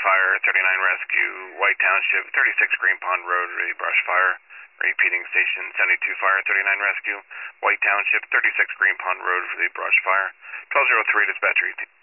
Fire, 39 Rescue, White Township, 36 Green Pond Road, ready brush fire. Repeating station 72 Fire, 39 Rescue, White Township, 36 Green Pond Road for the brush fire. 1203 dispatcher 18.